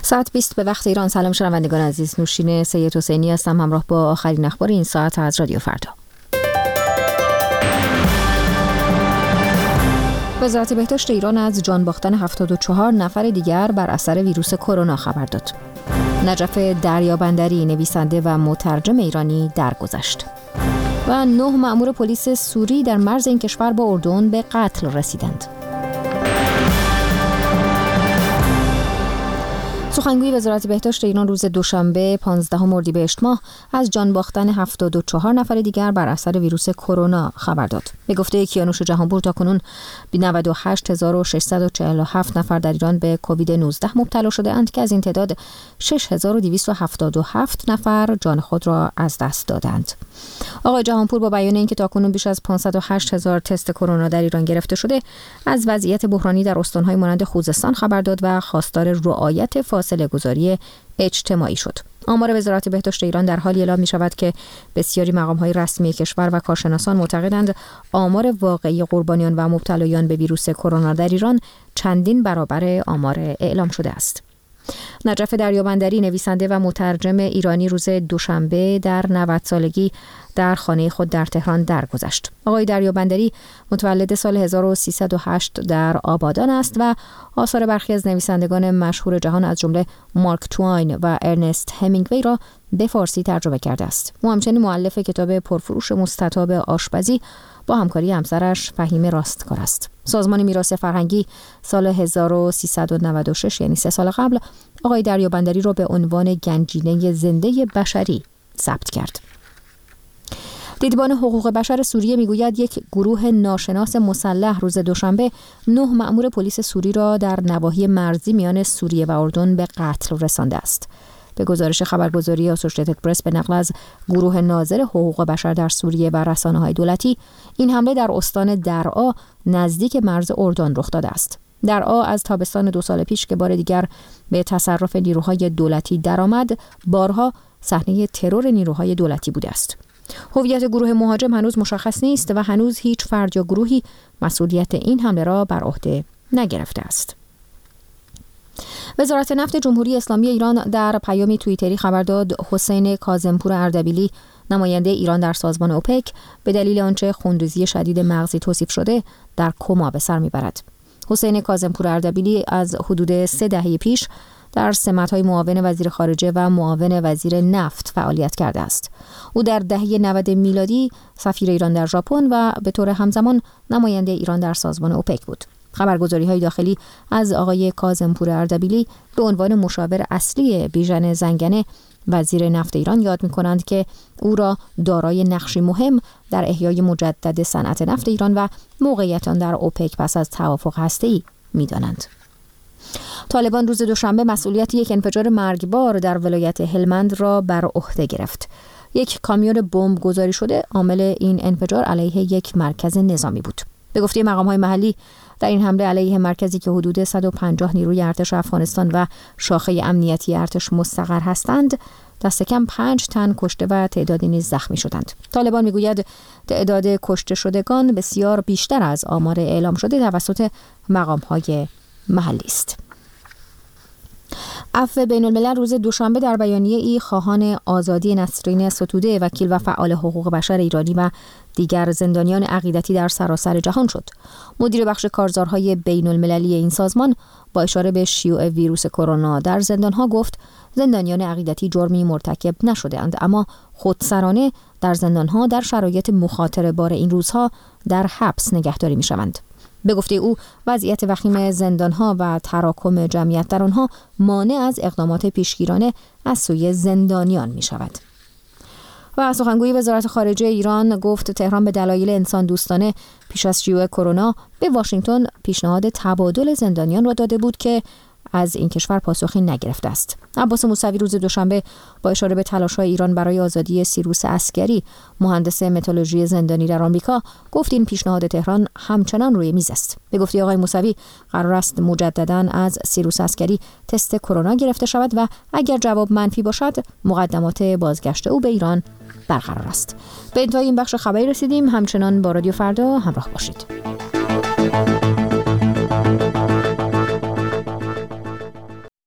ساعت 20 به وقت ایران. سلام شنوندگان عزیز، نوشین سید حسینی هستم همراه با آخرین اخبار این ساعت از رادیو فردا. وزارت بهداشت ایران از جان باختن 74 نفر دیگر بر اثر ویروس کرونا خبر داد. نجف دریابندری نویسنده و مترجم ایرانی درگذشت. و 9 مأمور پلیس سوری در مرز این کشور با اردن به قتل رسیدند. سخنگوی وزارت بهداشت ایران روز دوشنبه 15 اردیبهشت ماه از جان باختن 74 نفر دیگر بر اثر ویروس کرونا خبر داد. به گفته کیانوش جهانپور تاکنون 98647 نفر در ایران به کووید 19 مبتلا شده اند که از این تعداد 6277 نفر جان خود را از دست دادند. آقای جهانپور با بیان اینکه تاکنون بیش از 508000 تست کرونا در ایران گرفته شده، از وضعیت بحرانی در استان‌های مانند خوزستان خبر داد و خواستار رعایت فاصله گذاری اجتماعی شد. آمار وزارت بهداشت ایران در حالی اعلام می شود که بسیاری مقام‌های رسمی کشور و کارشناسان معتقدند آمار واقعی قربانیان و مبتلایان به ویروس کرونا در ایران چندین برابر آمار اعلام شده است. نجف دریابندری نویسنده و مترجم ایرانی روز دوشنبه در 90 سالگی در خانه خود در تهران درگذشت. آقای دریابندری متولد سال 1308 در آبادان است و آثار برخی از نویسندگان مشهور جهان از جمله مارک توین و ارنست همینگوی را به فارسی ترجمه کرده است. او همچنین مؤلف کتاب پرفروش مستطاب آشپزی با همکاری همسرش فهیمه راستکار است. سازمان میراث فرهنگی سال 1396 یعنی 3 سال قبل آقای دریابندری را به عنوان گنجینه زنده بشری ثبت کرد. دیدبان حقوق بشر سوریه میگوید یک گروه ناشناس مسلح روز دوشنبه 9 مأمور پلیس سوری را در نواحی مرزی میان سوریه و اردن به قتل رسانده است. به گزارش خبرگزاری آسوشیتد پرس به نقل از گروه ناظر حقوق بشر در سوریه و رسانه‌های دولتی، این حمله در استان درعا نزدیک مرز اردن رخ داده است. درعا از تابستان 2 سال پیش که بار دیگر به تصرف نیروهای دولتی درآمد، بارها صحنه ترور نیروهای دولتی بوده است. هویت گروه مهاجم هنوز مشخص نیست و هنوز هیچ فرد یا گروهی مسئولیت این حمله را بر عهده نگرفته است. وزارت نفت جمهوری اسلامی ایران در پیامی توییتری خبر داد حسین کاظمپور اردبیلی نماینده ایران در سازمان اوپک به دلیل آنچه خونریزی شدید مغزی توصیف شده در کما به سر میبرد. حسین کاظمپور اردبیلی از حدود 3 دهه پیش در سمت‌های معاون وزیر خارجه و معاون وزیر نفت فعالیت کرده است. او در دهه 90 میلادی سفیر ایران در ژاپن و به طور همزمان نماینده ایران در سازمان اوپک بود. خبرگزاری‌های داخلی از آقای کاظمپور اردبیلی به عنوان مشاور اصلی بیژن زنگنه وزیر نفت ایران یاد می‌کنند که او را دارای نقشی مهم در احیای مجدد صنعت نفت ایران و موقعیت آن در اوپک پس از توافق هسته‌ای می‌دانند. طالبان روز دوشنبه مسئولیت یک انفجار مرگبار در ولایت هلمند را بر عهده گرفت. یک کامیون بمب گذاری شده عامل این انفجار علیه یک مرکز نظامی بود. به گفته مقام‌های محلی در این حمله علیه مرکزی که حدود 150 نیروی ارتش افغانستان و شاخه امنیتی ارتش مستقر هستند، دست کم 5 تن کشته و تعدادی نیز زخمی شدند. طالبان میگوید تعداد کشته شدگان بسیار بیشتر از آمار اعلام شده توسط مقام‌های محلی است. عفو بین الملل روز دوشنبه در بیانیه ای خواهان آزادی نسرین ستوده وکیل و فعال حقوق بشر ایرانی و دیگر زندانیان عقیدتی در سراسر جهان شد. مدیر بخش کارزارهای بین المللی این سازمان با اشاره به شیوع ویروس کرونا در زندانها گفت زندانیان عقیدتی جرمی مرتکب نشده‌اند، اما خودسرانه در زندانها در شرایط مخاطره بار این روزها در حبس نگهداری می‌شوند. به گفته او وضعیت وخیم زندانها و تراکم جمعیت در آنها مانع از اقدامات پیشگیرانه از سوی زندانیان می شود. و سخنگوی وزارت خارجه ایران گفت تهران به دلایل انسان دوستانه پیش از شیوع کرونا به واشنگتن پیشنهاد تبادل زندانیان را داده بود که از این کشور پاسخی نگرفته است. عباس موسوی روز دوشنبه با اشاره به تلاش‌های ایران برای آزادی سیروس عسکری، مهندس متالورژی زندانی در آمریکا، گفت این پیشنهاد تهران همچنان روی میز است. به گفته آقای موسوی قرار است مجدداً از سیروس عسکری تست کرونا گرفته شود و اگر جواب منفی باشد مقدمات بازگشت او به ایران برقرار است. به انتهای این بخش خبری رسیدیم. همچنان با رادیو فردا همراه باشید.